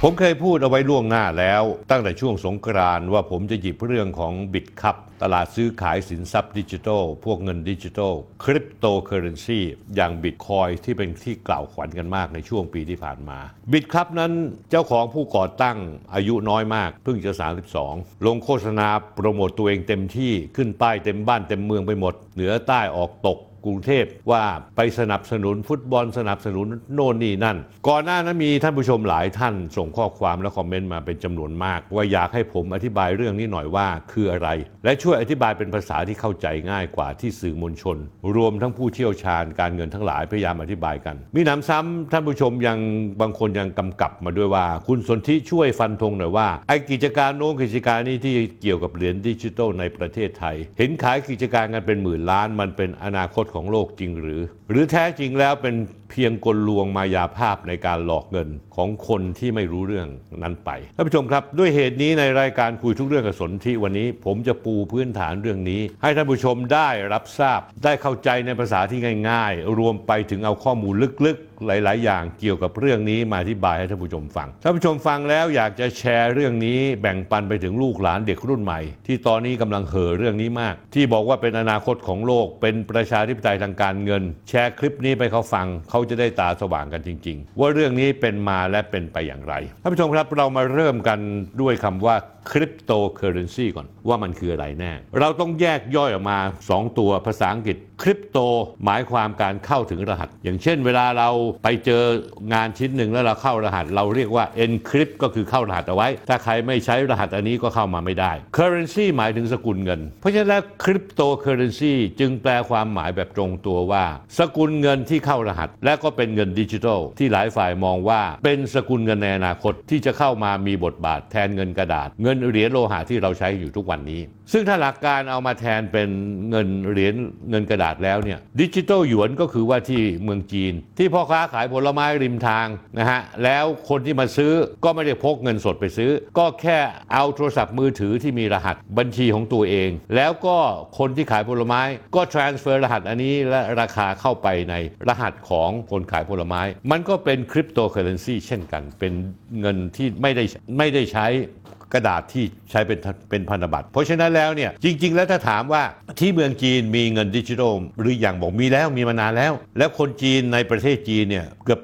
ผมเคยพูดเอาไว้ล่วงหน้าแล้วตั้งแต่ช่วงสงกรานต์ว่าผมจะหยิบเรื่องของบิตคัพตลาดซื้อขายสินทรัพย์ดิจิทัลพวกเงินดิจิทัลคริปโตเคอเรนซีอย่างบิตคอยที่เป็นที่กล่าวขวัญกันมากในช่วงปีที่ผ่านมาบิตคัพนั้นเจ้าของผู้ก่อตั้งอายุน้อยมากเพิ่งจะ32ลงโฆษณาโปรโมตตัวเองเต็มที่ขึ้นป้ายเต็มบ้านเต็มเมืองไปหมดเหนือใต้ออกตกกรุงเทพว่าไปสนับสนุนฟุตบอลสนับสนุนโน่นนี่นั่นก่อนหน้านั้นมีท่านผู้ชมหลายท่านส่งข้อความและคอมเมนต์มาเป็นจำนวนมากว่าอยากให้ผมอธิบายเรื่องนี้หน่อยว่าคืออะไรและช่วยอธิบายเป็นภาษาที่เข้าใจง่ายกว่าที่สื่อมวลชนรวมทั้งผู้เชี่ยวชาญการเงินทั้งหลายพยายามอธิบายกันมีหนำซ้ำท่านผู้ชมยังบางคนยังกำกับมาด้วยว่าคุณสนธิช่วยฟันธงหน่อยว่าไอ้กิจการโน้นกิจการนี้ที่เกี่ยวกับเหรียญดิจิทัลในประเทศไทยเห็นขายกิจการกันเป็นหมื่นล้านมันเป็นอนาคตของโลกจริงหรือแท้จริงแล้วเป็นเพียงกลลวงมายาภาพในการหลอกเงินของคนที่ไม่รู้เรื่องนั้นไปท่านผู้ชมครับด้วยเหตุนี้ในรายการคุยทุกเรื่องกับสนธิวันนี้ผมจะปูพื้นฐานเรื่องนี้ให้ท่านผู้ชมได้รับทราบได้เข้าใจในภาษาที่ง่ายๆรวมไปถึงเอาข้อมูลลึกๆหลายๆอย่างเกี่ยวกับเรื่องนี้มาอธิบายให้ท่านผู้ชมฟังท่านผู้ชมฟังแล้วอยากจะแชร์เรื่องนี้แบ่งปันไปถึงลูกหลานเด็กรุ่นใหม่ที่ตอนนี้กำลังเห่อเรื่องนี้มากที่บอกว่าเป็นอนาคตของโลกเป็นประชาธิปไตยทางการเงินแชร์คลิปนี้ไปเขาฟังเขาจะได้ตาสว่างกันจริงๆว่าเรื่องนี้เป็นมาและเป็นไปอย่างไรท่านผู้ชมครับเรามาเริ่มกันด้วยคำว่าคริปโตเคอเรนซีก่อนว่ามันคืออะไรแน่เราต้องแยกย่อยออกมา2ตัวภาษาอังกฤษคริปโตหมายความการเข้าถึงรหัสอย่างเช่นเวลาเราไปเจองานชิ้นหนึ่งแล้วเราเข้ารหัสเราเรียกว่า encrypt ก็คือเข้ารหัสเอาไว้ถ้าใครไม่ใช้รหัสอันนี้ก็เข้ามาไม่ได้ currency หมายถึงสกุลเงินเพราะฉะนั้นแล้วคริปโตเคอเรนซีจึงแปลความหมายแบบตรงตัวว่าสกุลเงินที่เข้ารหัสและก็เป็นเงินดิจิทัลที่หลายฝ่ายมองว่าเป็นสกุลเงินในอนาคตที่จะเข้ามามีบทบาทแทนเงินกระดาษเงินเหรียญโลหะที่เราใช้อยู่ทุกวันนี้ซึ่งถ้าหลักการเอามาแทนเป็นเงินเหรียญเงินกระดาษแล้วเนี่ยดิจิทัลหยวนก็คือว่าที่เมืองจีนที่พ่อค้าขายผลไม้ริมทางนะฮะแล้วคนที่มาซื้อก็ไม่ได้พกเงินสดไปซื้อก็แค่เอาโทรศัพท์มือถือที่มีรหัสบัญชีของตัวเองแล้วก็คนที่ขายผลไม้ก็ transfer รหัสอันนี้และราคาเข้าไปในรหัสของคนขายผลไม้มันก็เป็นคริปโตเคอเรนซีเช่นกันเป็นเงินที่ไม่ได้ใช้กระดาษที่ใช้เป็นพันธบัตรเพราะฉะนั้นแล้วเนี่ยจริงๆแล้วถ้าถามว่าที่เมืองจีนมีเงินดิจิทัลหรืออย่างบอกมีแล้วมีมานานแล้วคนจีนในประเทศจีนเนี่ยเกือบ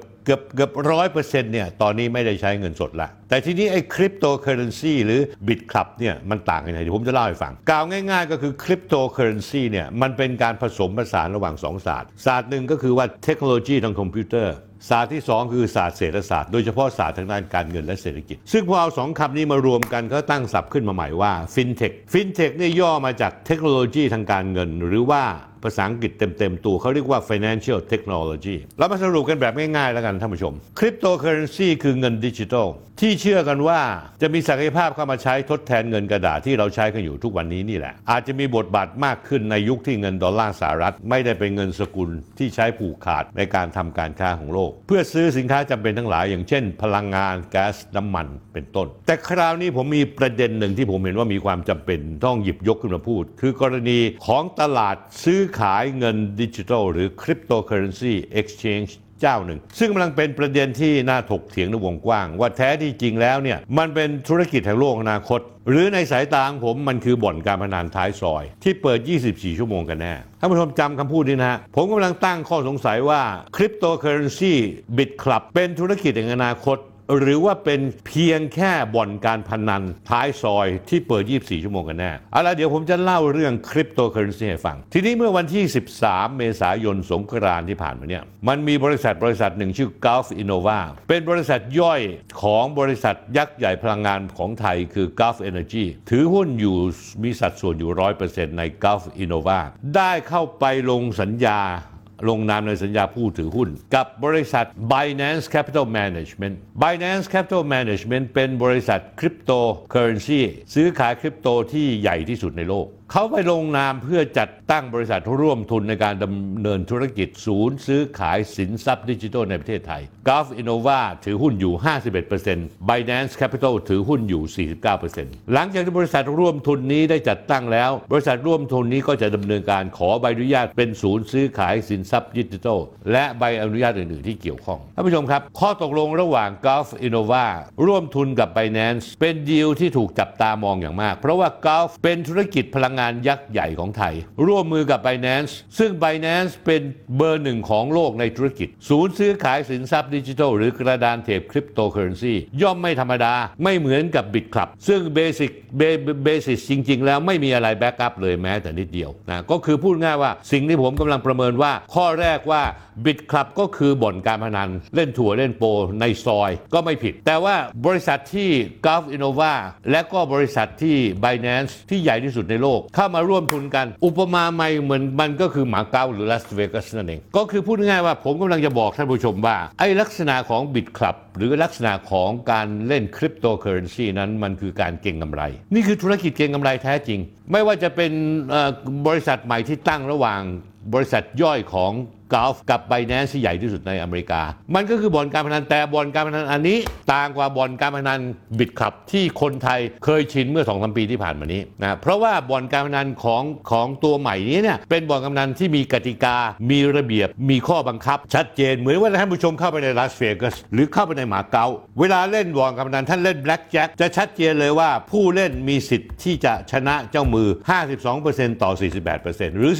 100%เนี่ยตอนนี้ไม่ได้ใช้เงินสดละแต่ทีนี้ไอ้คริปโตเคอเรนซีหรือบิตคัพเนี่ยมันต่างกันยังไงเดี๋ยวผมจะเล่าให้ฟังกล่าวง่ายๆก็คือคริปโตเคอเรนซีเนี่ยมันเป็นการผสมผสานระหว่าง2ศาสตร์หนึ่งก็คือว่าเทคโนโลยีทางคอมพิวเตอร์ศาสตร์ที่2คือศาสตร์เศรษฐศาสตร์โดยเฉพาะศาสตร์ทางด้านการเงินและเศรษฐกิจซึ่งพอเอา2คำนี้มารวมกันก็ตั้งศัพท์ขึ้นมาใหม่ว่าฟินเทคเนี่ยย่อมาจากเทคโนโลยีทางการเงินหรือว่าภาษาอังกฤษเต็มตัวเขาเรียกว่า financial technology เรามาสรุปกันแบบง่ายๆแล้วกันท่านผู้ชมคริปโตเคอเรนซีคือเงินดิจิทัลที่เชื่อกันว่าจะมีศักยภาพเข้ามาใช้ทดแทนเงินกระดาษที่เราใช้กันอยู่ทุกวันนี้นี่แหละอาจจะมีบทบาทมากขึ้นในยุคที่เงินดอลลาร์สหรัฐไม่ได้เป็นเงินสกุลที่ใช้ผูกขาดในการทำการค้าของโลกเพื่อซื้อสินค้าจำเป็นทั้งหลายอย่างเช่นพลังงานแก๊สน้ำมันเป็นต้นแต่คราวนี้ผมมีประเด็นหนึ่งที่ผมเห็นว่ามีความจำเป็นต้องหยิบยกขึ้นมาพูดคือกรณีของตลาดซื้อขายเงินดิจิทัลหรือคริปโตเคอเรนซีเอ็กซ์เชนจ์เจ้าหนึ่งซึ่งกำลังเป็นประเด็นที่น่าถกเถียงในวงกว้างว่าแท้ที่จริงแล้วเนี่ยมันเป็นธุรกิจแห่งโลกอนาคตหรือในสายตาของผมมันคือบ่อนการพนันท้ายซอยที่เปิด24ชั่วโมงกันแน่ท่านผู้ชมจำคำพูดนี้นะฮะผมกำลังตั้งข้อสงสัยว่าคริปโตเคอเรนซีบิตคลับเป็นธุรกิจแห่งอนาคตหรือว่าเป็นเพียงแค่บ่อนการพนันท้ายซอยที่เปิด24ชั่วโมงกันแน่เอาล่ะเดี๋ยวผมจะเล่าเรื่องคริปโตเคอเรนซีให้ฟังทีนี้เมื่อวันที่13เมษายนสงกรานต์ที่ผ่านมาเนี่ยมันมีบริษัทหนึ่งชื่อ Gulf Innova เป็นบริษัทย่อยของบริษัทยักษ์ใหญ่พลังงานของไทยคือ Gulf Energy ถือหุ้นอยู่มีสัดส่วนอยู่ 100% ใน Gulf Innova ได้เข้าไปลงสัญญาลงนามในสัญญาผู้ถือหุ้นกับบริษัท Binance Capital Management เป็นบริษัทคริปโตเคอเรนซีซื้อขายคริปโตที่ใหญ่ที่สุดในโลกเขาไปลงนามเพื่อจัดตั้งบริษัทร่วมทุนในการดำเนินธุรกิจศูนย์ซื้อขายสินทรัพย์ดิจิทัลในประเทศไทย Gulf Innova ถือหุ้นอยู่ 51% Binance Capital ถือหุ้นอยู่ 49% หลังจากที่บริษัทร่วมทุนนี้ได้จัดตั้งแล้วบริษัทร่วมทุนนี้ก็จะดำเนินการขอใบอนุญาตเป็นศูนย์ซื้อขายสินทรัพย์ดิจิทัลและใบอนุญาตอื่นๆที่เกี่ยวข้องท่านผู้ชมครับข้อตกลงระหว่าง Gulf Innova ร่วมทุนกับ Binance เป็นดีลที่ถูกจับตามองอย่างมากเพราะว่า Gulf เป็นธุรกิจพลังงานยักษ์ใหญ่ของไทยร่วมมือกับ Binance ซึ่ง Binance เป็นเบอร์หนึ่งของโลกในธุรกิจศูนย์ซื้อขายสินทรัพย์ดิจิทัลหรือกระดานเทปคริปโตเคอเรนซีย่อมไม่ธรรมดาไม่เหมือนกับ BitClub ซึ่งเบสิสจริงๆแล้วไม่มีอะไรแบ็กอัพเลยแม้แต่นิดเดียวนะก็คือพูดง่ายว่าสิ่งที่ผมกำลังประเมินว่าข้อแรกว่า BitClub ก็คือบ่อนการพนันเล่นถั่วเล่นโปในซอยก็ไม่ผิดแต่ว่าบริษัทที่ Gulf Innova และก็บริษัทที่ Binance ที่ใหญ่ที่สุดในโลกเข้ามาร่วมทุนกันอุปมาใหม่เหมือนมันก็คือหมาเก๊าหรือลาสเวกัสนั่นเองก็คือพูดง่ายๆว่าผมกำลังจะบอกท่านผู้ชมว่าไอ้ลักษณะของ BitClub หรือลักษณะของการเล่นคริปโตเคอเรนซีนั้นมันคือการเก็งกำไรนี่คือธุรกิจเก็งกำไรแท้จริงไม่ว่าจะเป็นบริษัทใหม่ที่ตั้งระหว่างบริษัทย่อยของ Gulf กับ Binance ที่ใหญ่ที่สุดในอเมริกามันก็คือบ่อนการพนันแต่บ่อนการพนันอันนี้ต่างกว่าบ่อนการพนัน BitClub ที่คนไทยเคยชินเมื่อ 2-3 ปีที่ผ่านมานี้นะเพราะว่าบ่อนการพนันของตัวใหม่นี้เนี่ยเป็นบ่อนการพนันที่มีกติกามีระเบียบมีข้อบังคับชัดเจนเหมือนว่าท่านผู้ชมเข้าไปในลาสเวกัสหรือเข้าไปในหมาเก๊าเวลาเล่นบ่อนการพนันท่านเล่นแบล็กแจ็คจะชัดเจนเลยว่าผู้เล่นมีสิทธิ์ที่จะชนะเจ้ามือ 52% ต่อ 48% หรือ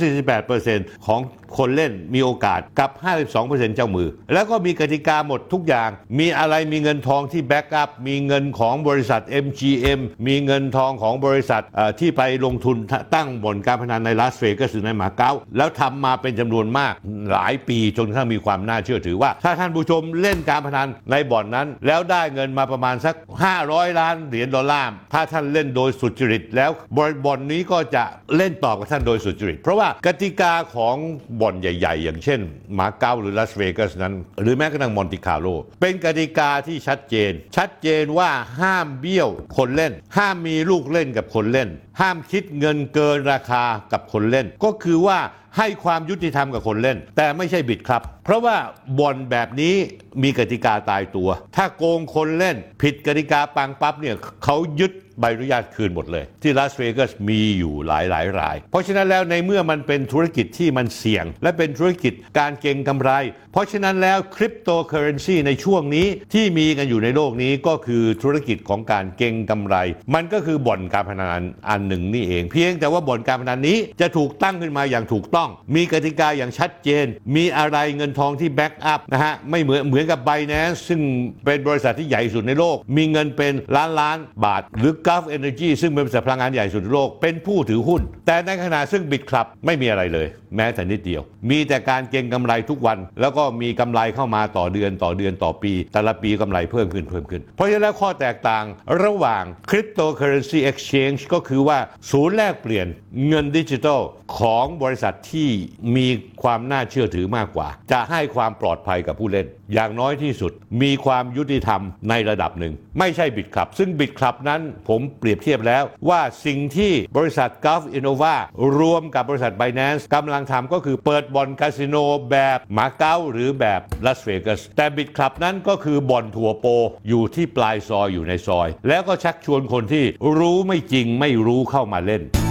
48% ของคนเล่นมีโอกาสกับ 52% เจ้ามือแล้วก็มีกติกาหมดทุกอย่างมีอะไรมีเงินทองที่แบ็กอัพมีเงินของบริษัท MGM มีเงินทองของบริษัทที่ไปลงทุนตั้งบ่อนการพนันในลาสเวกัสหรือในหมาเก๊าแล้วทำมาเป็นจำนวนมากหลายปีจนกระทั่งมีความน่าเชื่อถือว่าถ้าท่านผู้ชมเล่นการพนันในบ่อนนั้นแล้วได้เงินมาประมาณสัก500 ล้านเหรียญดอลลาร์ถ้าท่านเล่นโดยสุจริตแล้วบ่อนนี้ก็จะเล่นต่อกับท่านโดยสุจริตเพราะว่ากติกาของบ่อนใหญ่ๆอย่างเช่นหมาเก๊าหรือลาสเวกัสนั้นหรือแม้กระทั่งมอนติคาร์โลเป็นกติกาที่ชัดเจนว่าห้ามเบี้ยวคนเล่นห้ามมีลูกเล่นกับคนเล่นห้ามคิดเงินเกินราคากับคนเล่นก็คือว่าให้ความยุติธรรมกับคนเล่นแต่ไม่ใช่บิดครับเพราะว่าบ่อนแบบนี้มีกติกาตายตัวถ้าโกงคนเล่นผิดกติกาปังปั๊บเนี่ยเขายึดใบอนุญาตคืนหมดเลยที่ลาสเวกัสมีอยู่หลายรายเพราะฉะนั้นแล้วในเมื่อมันเป็นธุรกิจที่มันเสี่ยงและเป็นธุรกิจการเก็งกำไรเพราะฉะนั้นแล้วคริปโตเคอเรนซีในช่วงนี้ที่มีกันอยู่ในโลกนี้ก็คือธุรกิจของการเก็งกำไรมันก็คือบ่อนการพนันอันหนึ่งนี่เองเพียงแต่ว่าบ่อนการพนันนี้จะถูกตั้งขึ้นมาอย่างถูกต้องมีกติกาอย่างชัดเจนมีอะไรเงินทองที่แบ็กอัพนะฮะไม่เหมือนกับ Binance ซึ่งเป็นบริษัทที่ใหญ่สุดในโลกมีเงินเป็นล้านบาทหรือ Gulf Energy ซึ่งเป็นบริษัทพลังงานใหญ่สุดในโลกเป็นผู้ถือหุ้นแต่ในขณะซึ่ง BitClub ไม่มีอะไรเลยแม้แต่นิดเดียวมีแต่การเก็งกำไรทุกวันแล้วก็มีกำไรเข้ามาต่อเดือนต่อปีแต่ละปีกำไรเพิ่มขึ้นเพราะฉะนั้นข้อแตกต่างระหว่าง Cryptocurrency Exchange ก็คือว่าศูนย์แลกเปลี่ยนเงินดิจิทัลของบริษัทที่มีความน่าเชื่อถือมากกว่าจะให้ความปลอดภัยกับผู้เล่นอย่างน้อยที่สุดมีความยุติธรรมในระดับหนึ่งไม่ใช่BitClubซึ่งBitClubนั้นผมเปรียบเทียบแล้วว่าสิ่งที่บริษัท Gulf Innova รวมกับบริษัท Binance กำลังทำก็คือเปิดบ่อนคาสิโนแบบหมาเก๊าหรือแบบลาสเวกัสแต่BitClubนั้นก็คือบ่อนถั่วโปอยู่ที่ปลายซอยอยู่ในซอยแล้วก็ชักชวนคนที่รู้ไม่จริงไม่รู้เข้ามาเล่น